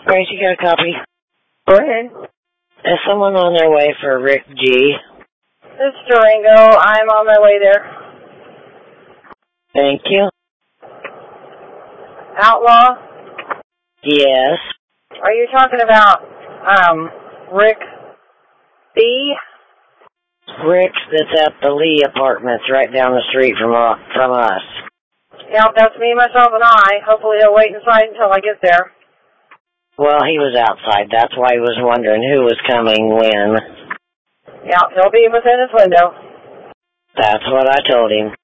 Grace, you got a copy? Go ahead. Is someone on their way for Rick G? This is Durango. I'm on my way there. Thank you. Outlaw? Yes. Are you talking about, Rick B? Rick that's at the Lee Apartments right down the street from us. Yeah, that's me, myself, and I. Hopefully he'll wait inside until I get there. Well, he was outside. That's why he was wondering who was coming when. Yeah, he'll be within his window. That's what I told him.